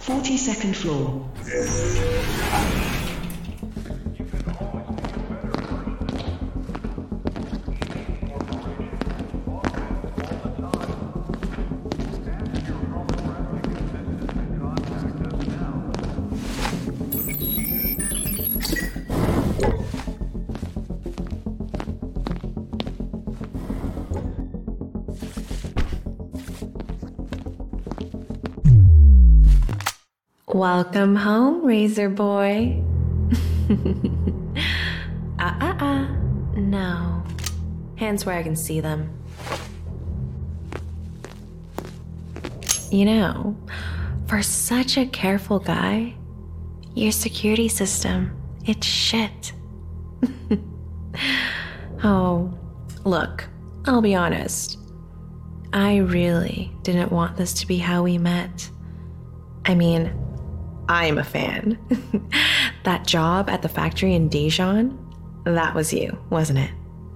42nd floor. Welcome home, Razor Boy. No. Hands where I can see them. You know, for such a careful guy, your security system, it's shit. Oh, look, I'll be honest. I really didn't want this to be how we met. I mean, I'm a fan. That job at the factory in Daejeon, that was you, wasn't it?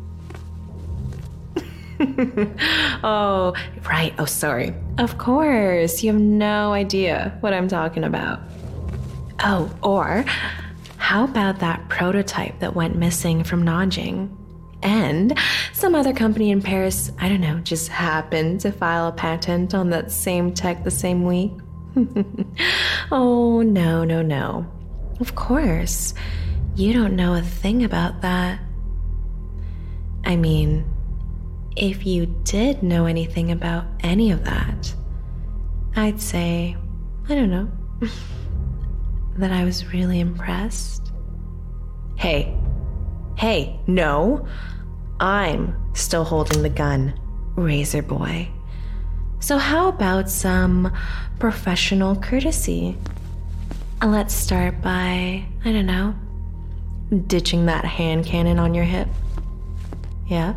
Oh, right. Oh, sorry. Of course, you have no idea what I'm talking about. Oh, or how about that prototype that went missing from Nanjing? And some other company in Paris, I don't know, just happened to file a patent on that same tech the same week? Oh, no. Of course, you don't know a thing about that. I mean, if you did know anything about any of that, I'd say, I don't know, that I was really impressed. Hey, no, I'm still holding the gun, Razor Boy. So how about some professional courtesy? Let's start by, I don't know, ditching that hand cannon on your hip. Yeah.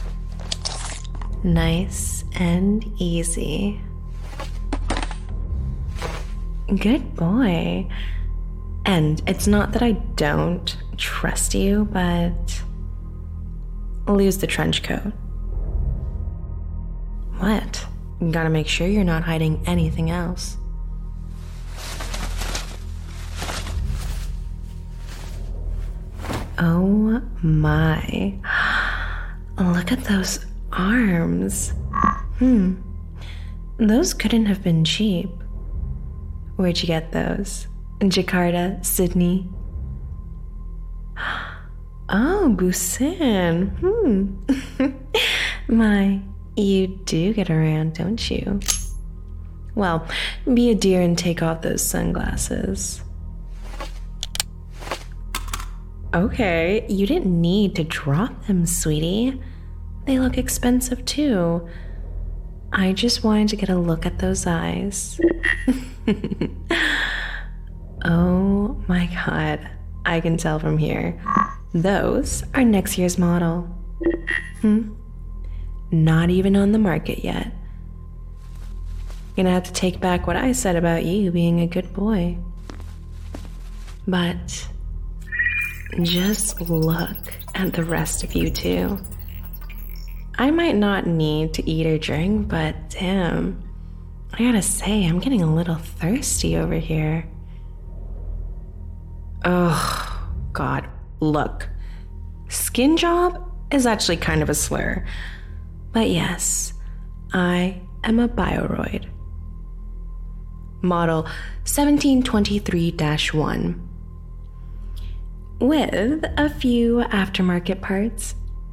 Nice and easy. Good boy. And it's not that I don't trust you, but lose the trench coat. What? Gotta make sure you're not hiding anything else. Oh my. Look at those arms. Those couldn't have been cheap. Where'd you get those? Jakarta, Sydney? Oh, Busan. My, you do get around, don't you? Well, be a dear and take off those sunglasses. Okay, you didn't need to drop them, sweetie. They look expensive too. I just wanted to get a look at those eyes. Oh my god, I can tell from here. Those are next year's model. Not even on the market yet. Gonna have to take back what I said about you being a good boy. But just look at the rest of you two. I might not need to eat or drink, but damn, I gotta say, I'm getting a little thirsty over here. Oh, God, look. Skin job is actually kind of a slur. But yes, I am a Bioroid. Model 1723-1. With a few aftermarket parts.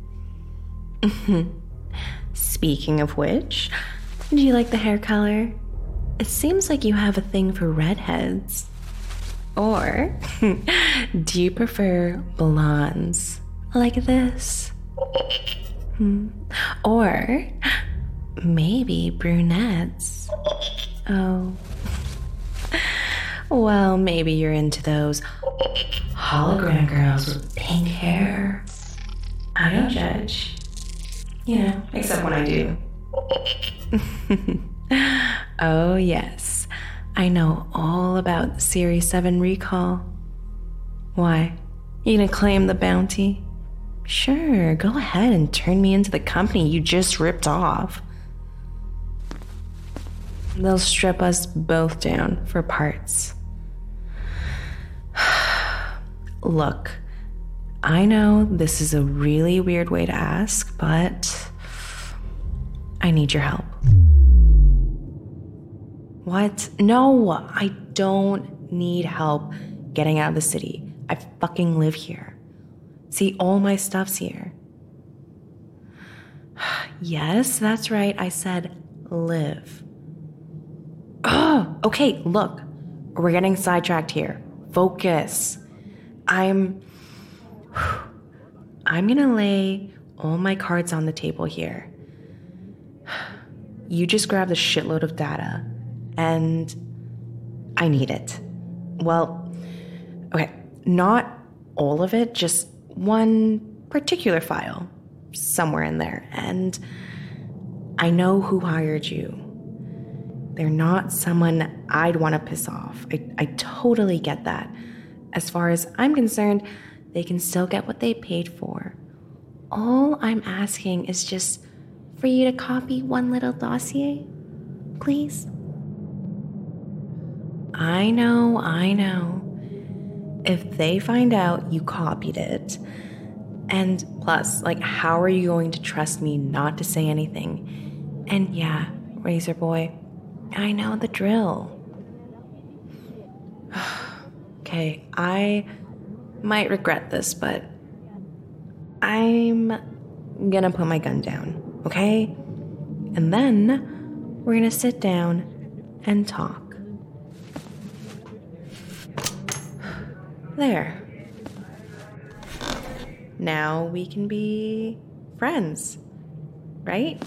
Speaking of which, do you like the hair color? It seems like you have a thing for redheads. Or do you prefer blondes like this? Or maybe brunettes? Oh. Well, maybe you're into those hologram girls with pink hair. I don't judge. You know, except when I do. Oh, yes. I know all about Series 7 recall. Why? You gonna claim the bounty? Sure, go ahead and turn me into the company you just ripped off. they'll strip us both down for parts. Look, I know this is a really weird way to ask, but I need your help. What? No, I don't need help getting out of the city. I fucking live here. See, all my stuff's here. Yes, that's right. I said live. Oh, okay, look. We're getting sidetracked here. Focus. I'm gonna lay all my cards on the table here. You just grab the shitload of data, and I need it. Well, okay, not all of it, just one particular file somewhere in there. And I know who hired you. They're not someone I'd want to piss off. I totally get that. As far as I'm concerned, they can still get what they paid for. All I'm asking is just for you to copy one little dossier, please. I know. If they find out you copied it, and plus, how are you going to trust me not to say anything? And yeah, Razor Boy, I know the drill. Okay, I might regret this, but I'm gonna put my gun down, okay? And then we're gonna sit down and talk. There. Now we can be friends, right?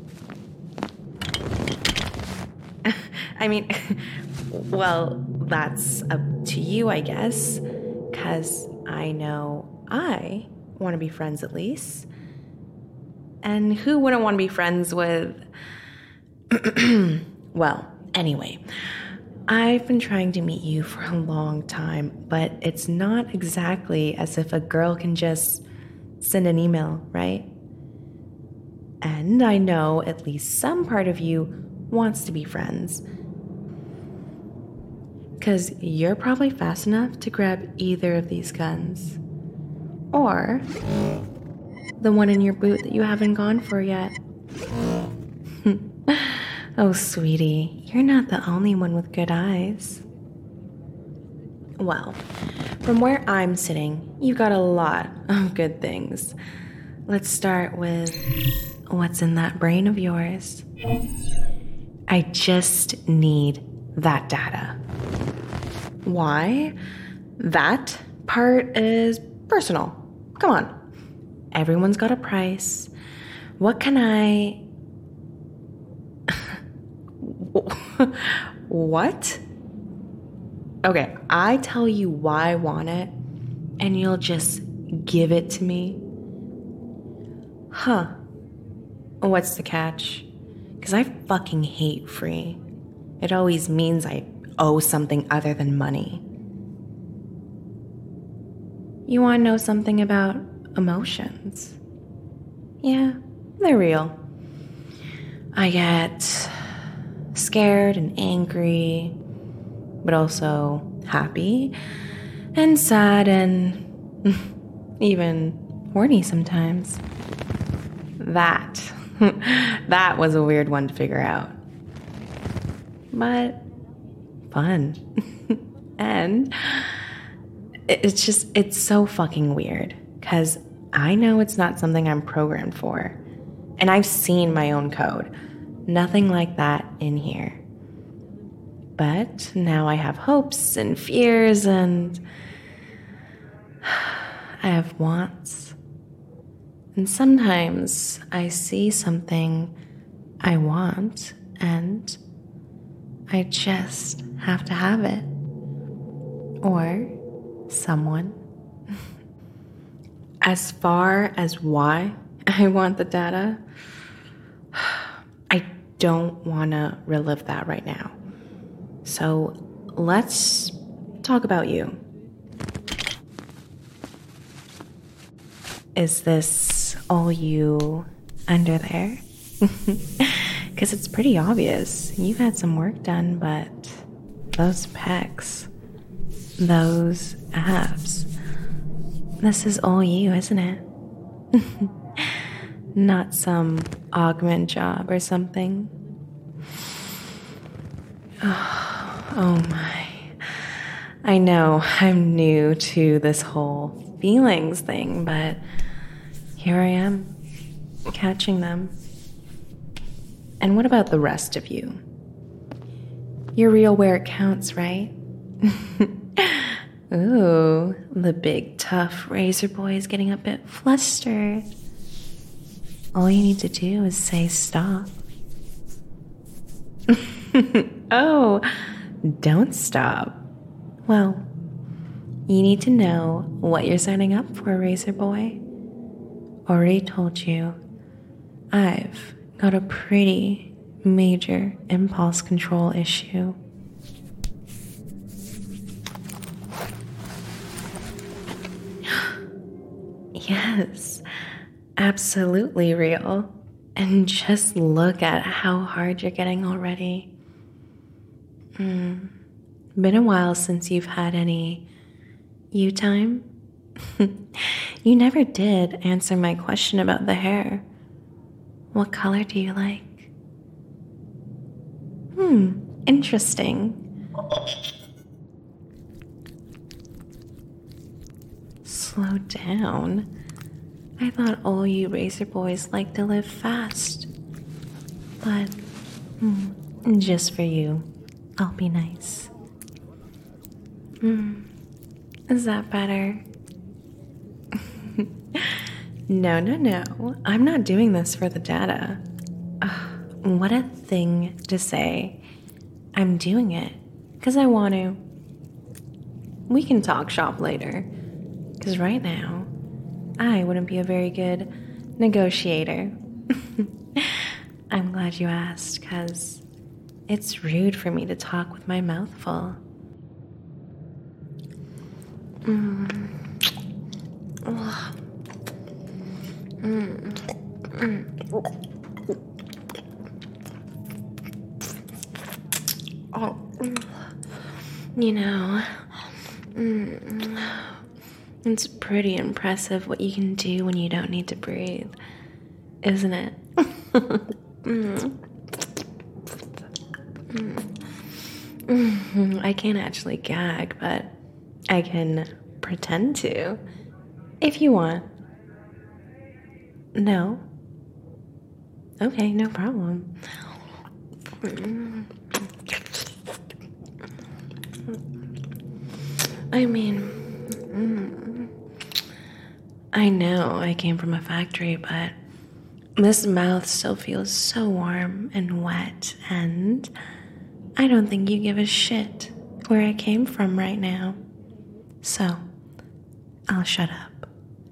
I mean, well, that's up to you, I guess, because I know I want to be friends at least. And who wouldn't want to be friends with... Well, anyway, I've been trying to meet you for a long time, but it's not exactly as if a girl can just send an email, right? And I know at least some part of you wants to be friends. Because you're probably fast enough to grab either of these guns. Or the one in your boot that you haven't gone for yet. Oh, sweetie, you're not the only one with good eyes. Well, from where I'm sitting, you've got a lot of good things. Let's start with what's in that brain of yours. I just need that data. Why? That part is personal. Come on. Everyone's got a price. What can I... What? Okay, I tell you why I want it, and you'll just give it to me? Huh. What's the catch? Because I fucking hate free. It always means I owe something other than money. You want to know something about emotions? Yeah, they're real. I get scared and angry, but also happy and sad and even horny sometimes. That was a weird one to figure out. But fun. And it's so fucking weird because I know it's not something I'm programmed for. And I've seen my own code. Nothing like that in here. But now I have hopes and fears and I have wants. And sometimes I see something I want and I just have to have it. Or someone. As far as why I want the data, I don't want to relive that right now. So let's talk about you. Is this all you under there? because it's pretty obvious. You've had some work done, but those pecs, those abs, this is all you, isn't it? Not some augment job or something. Oh my. I know I'm new to this whole feelings thing, but here I am, catching them. And what about the rest of you? You're real where it counts, right? Ooh, the big tough razor boy is getting a bit flustered. All you need to do is say stop. Oh, don't stop. Well, you need to know what you're signing up for, razor boy. Already told you, I've got a pretty major impulse control issue. Yes, absolutely real. And just look at how hard you're getting already. Been a while since you've had any you time. You never did answer my question about the hair. What color do you like? Interesting. Slow down. I thought all you razor boys like to live fast. But, just for you, I'll be nice. Is that better? No. I'm not doing this for the data. What a thing to say. I'm doing it because I want to. We can talk shop later, because right now, I wouldn't be a very good negotiator. I'm glad you asked, because it's rude for me to talk with my mouth full. You know, it's pretty impressive what you can do when you don't need to breathe, isn't it? I can't actually gag, but I can pretend to, if you want. No? Okay, no problem. I mean, I know I came from a factory, but this mouth still feels so warm and wet, and I don't think you give a shit where I came from right now. So, I'll shut up.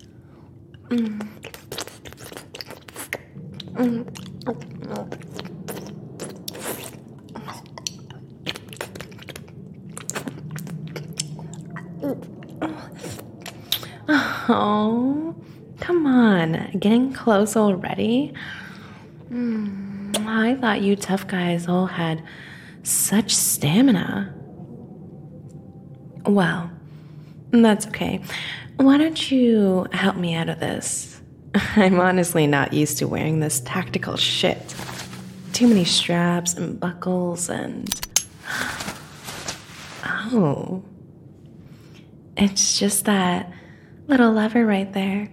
Oh, come on. Getting close already? I thought you tough guys all had such stamina. Well, that's okay. Why don't you help me out of this? I'm honestly not used to wearing this tactical shit. Too many straps and buckles and... Oh. It's just that little lever right there.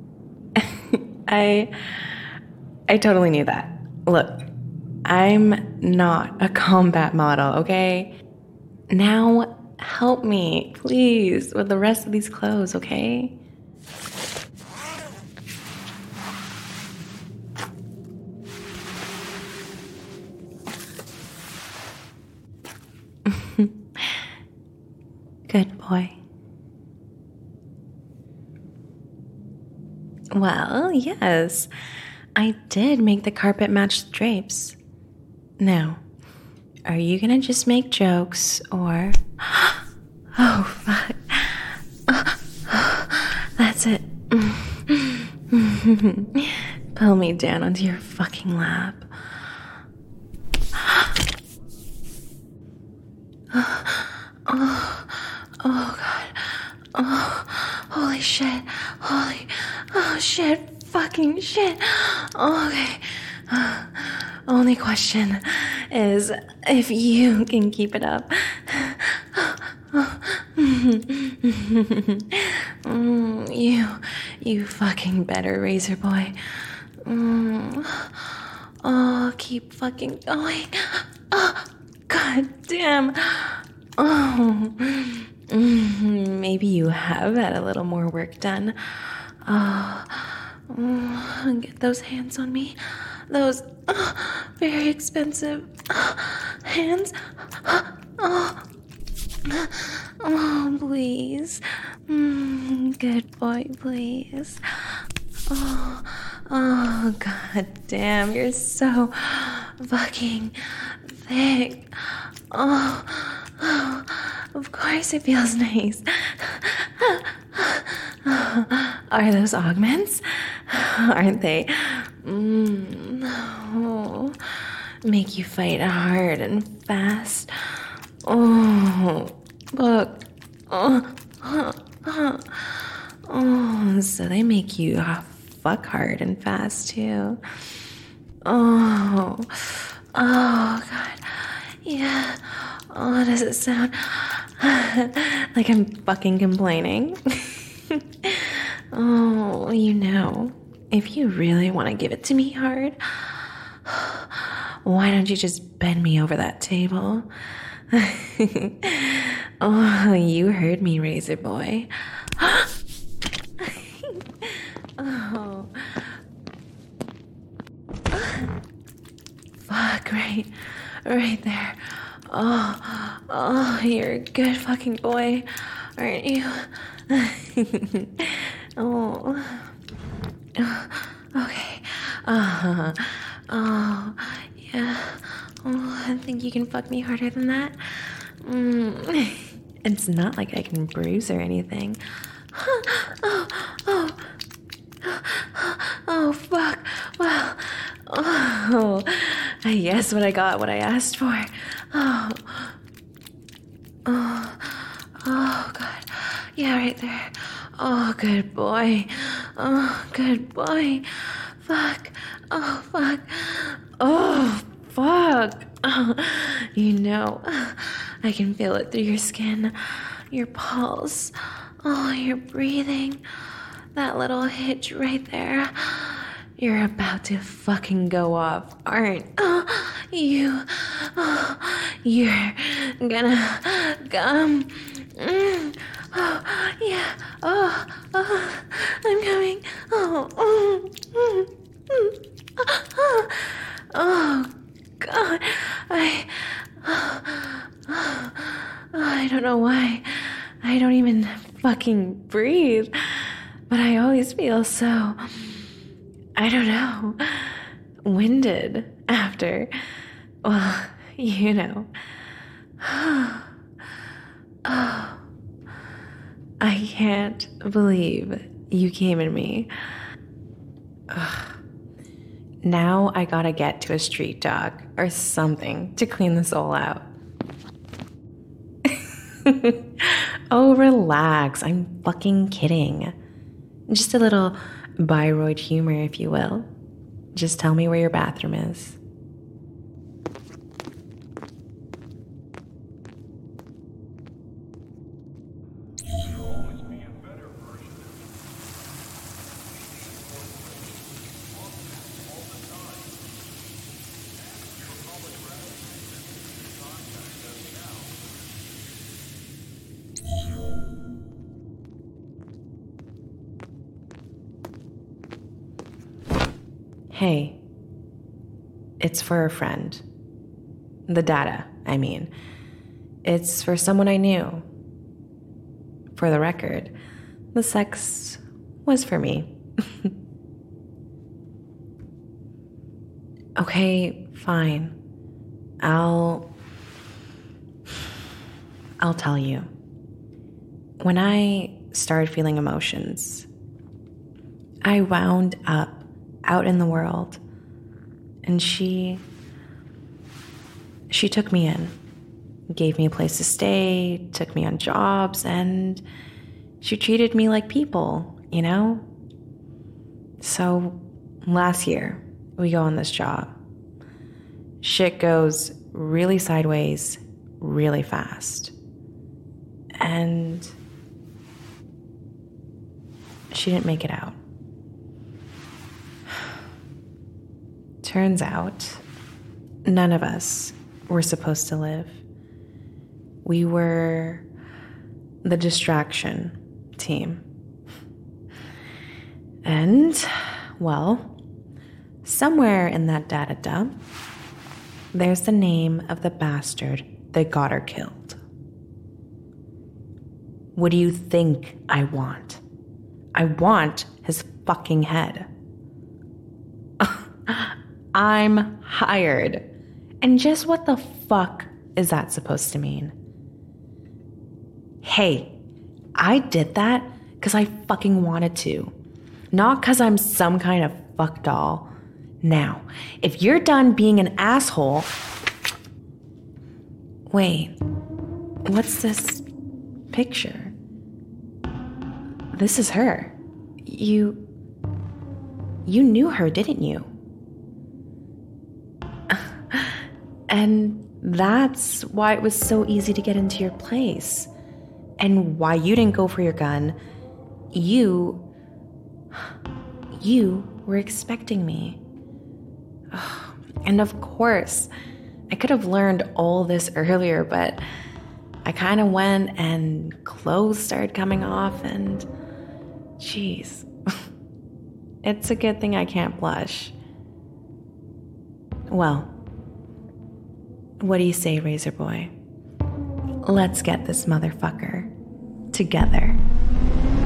I totally knew that. Look, I'm not a combat model, okay? Now help me, please, with the rest of these clothes, okay? Good boy. Well, yes, I did make the carpet match the drapes. Now, are you gonna just make jokes or... Oh, fuck. That's it. Pull me down onto your fucking lap. Oh, God. Oh, holy shit. Oh, shit. Fucking shit. Okay. Only question is if you can keep it up. You fucking better, Razor Boy. Oh, keep fucking going. Oh, God damn. Oh, maybe you have had a little more work done. Get those hands on me. Those very expensive hands. Oh, please. Good boy, please. Oh, God damn, you're so fucking thick. Oh, of course it feels nice. Are those augments? Aren't they? Oh, make you fight hard and fast. Oh, look. So they make you fuck hard and fast too. Oh, God. Yeah. Oh, does it sound like I'm fucking complaining? Oh, if you really want to give it to me hard, why don't you just bend me over that table? Oh, you heard me, Razor Boy. Oh. Fuck, right there. Oh, you're a good fucking boy, aren't you? Oh. Okay. Oh, yeah. Oh, I think you can fuck me harder than that. It's not like I can bruise or anything. Oh, fuck. Well, I guess what I asked for. Oh, God. Yeah, right there. Oh, good boy. Oh, good boy. Fuck. Oh, fuck. Oh, fuck. Oh, I can feel it through your skin, your pulse. Oh, your breathing. That little hitch right there. You're about to fucking go off, aren't you? You're gonna come. Oh, yeah. Oh, I'm coming. Oh, God. I don't know why. I don't even fucking breathe. But I always feel so, I don't know, winded after. Well, Oh, I can't believe you came in me. Ugh. Now I gotta get to a street dog or something to clean this all out. Oh, relax. I'm fucking kidding. Just a little Bayreuth humor, if you will. Just tell me where your bathroom is. Hey, it's for a friend. The data, I mean. It's for someone I knew. For the record, the sex was for me. Okay, fine. I'll tell you. When I started feeling emotions, I wound up out in the world, and she took me in. gave me a place to stay, took me on jobs, and she treated me like people, you know? So last year, we go on this job. Shit goes really sideways, really fast. And she didn't make it out. Turns out, none of us were supposed to live. We were the distraction team. And, well, somewhere in that data dump, there's the name of the bastard that got her killed. What do you think I want? I want his fucking head. I'm hired. And just what the fuck is that supposed to mean? Hey, I did that because I fucking wanted to. Not because I'm some kind of fuck doll. Now, if you're done being an asshole... Wait, what's this picture? This is her. You knew her, didn't you? And that's why it was so easy to get into your place. And why you didn't go for your gun. You were expecting me. And of course, I could have learned all this earlier, but I kind of went and clothes started coming off and... Jeez. It's a good thing I can't blush. Well, what do you say, Razor Boy? Let's get this motherfucker together.